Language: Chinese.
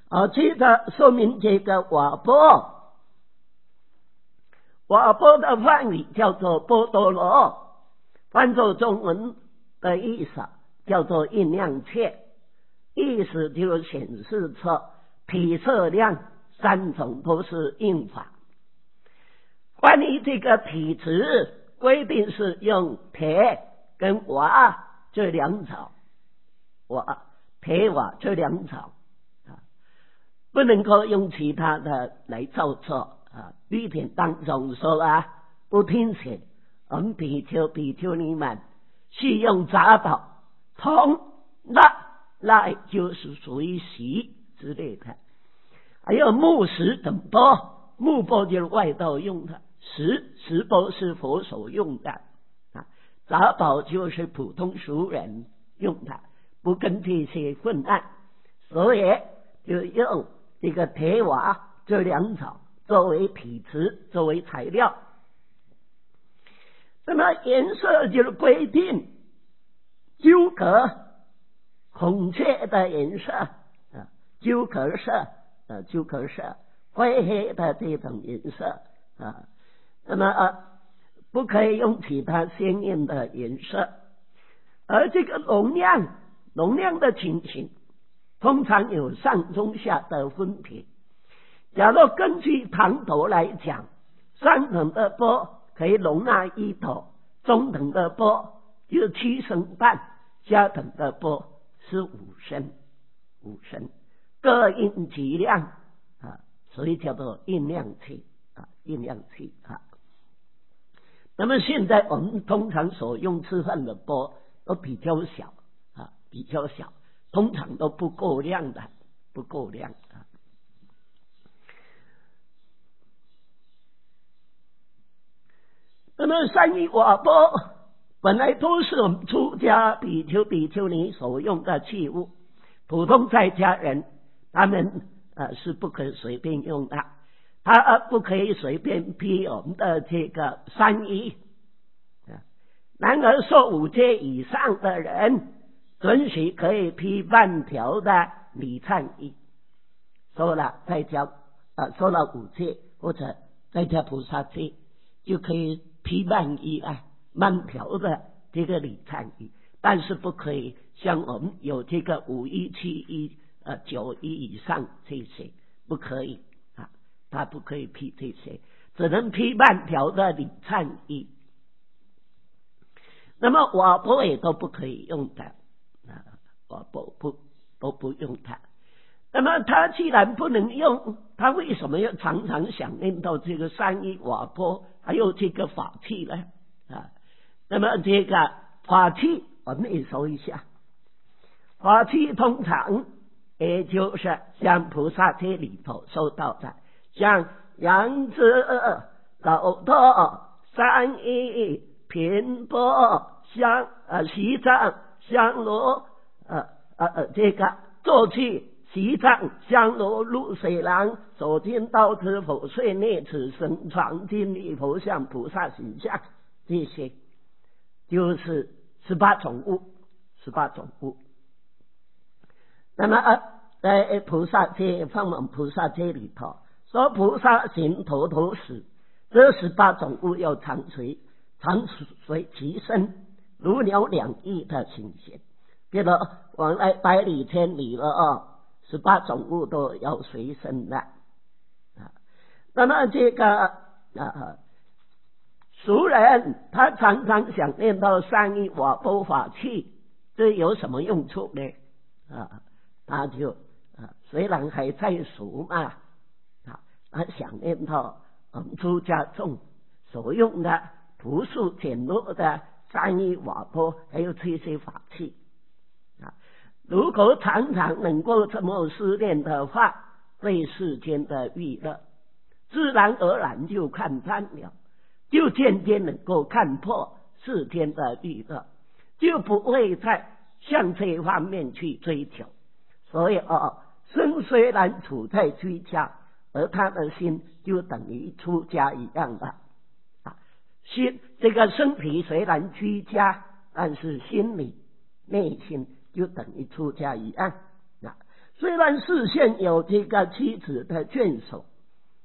接着说明这个瓦钵，瓦钵的梵语叫做波多罗，翻作中文的意思叫做印量切，意思就显示出体色量三种都是印法。关于这个体词规定是用铁跟瓦这两种，铁瓦这两种不能够用其他的来造作律典当中说不听写我们比丘尼们是用杂宝铜蜡就是属于锡之类的，还有木石等钵，木钵就是外道用的，石钵是佛所用的杂宝就是普通俗人用的，不跟这些混案，所以就用这个铁瓦这两种作为体瓷，作为材料。那么颜色就是规定纠葛孔雀的颜色纠葛色灰黑的这种颜色那么不可以用其他鲜艳的颜色。而这个容量的情形通常有上中下的分别。假如根据堂头来讲，上等的钵可以容纳一斗，中等的钵就是7升半，下等的钵是5升，各印其量所以叫做印量器那么现在我们通常所用吃饭的钵都比较小，通常都不够量那么三一瓦钵本来都是我们出家比丘尼所用的器物，普通在家人他们是不可以随便用的，他不可以随便披我们的这个三衣。然而受5戒以上的人准许可以披半条的礼忏衣，受了5戒或者在家菩萨戒就可以披半衣半条的这个礼忏衣，但是不可以像我们有这个5衣7衣9衣以上这些不可以他不可以披这些，只能披半条的礼忏衣。那么瓦钵也都不可以用的瓦钵都不用它。那么他既然不能用，他为什么要常常想念到这个三一瓦钵还有这个法器呢那么这个法器我们也说一下，法器通常也就是像菩萨戒里头说到的，像杨枝老陀三一频钵锡杖香炉这个坐器锡杖香炉入水囊手巾刀子佛碎镊子绳床金立佛像菩萨形象，这些就是18种物。那么在菩萨戒放往菩萨戒里头说，菩萨行头头时，这18种物要常随其身，如鸟2翼的情形。比如往来百里千里了18种物都要随身的那么这个俗人他常常想念到三一瓦钵法器，这有什么用处呢他就虽然还在俗嘛他想念到我们出家众所用的朴素简陋的三一瓦钵还有这些法器如果常常能够这么思念的话，对世间的娱乐自然而然就看淡了，就渐渐能够看破世间的娱乐，就不会再向这方面去追求。所以身虽然处在居家，而他的心就等于出家一样的心这个身体虽然居家，但是心里内心就等于出家一样所虽然视线有这个妻子的眷属，